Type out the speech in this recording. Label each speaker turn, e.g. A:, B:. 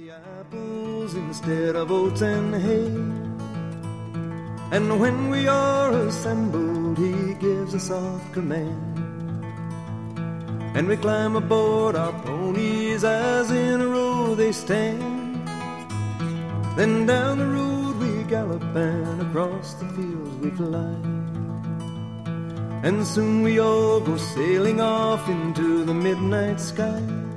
A: apples instead of oats and hay. And when we are assembled, he gives a soft command, and we climb aboard our ponies as in a row they stand. Then down the road we gallop, and across the fields we fly, and soon we all go sailing off into the midnight sky.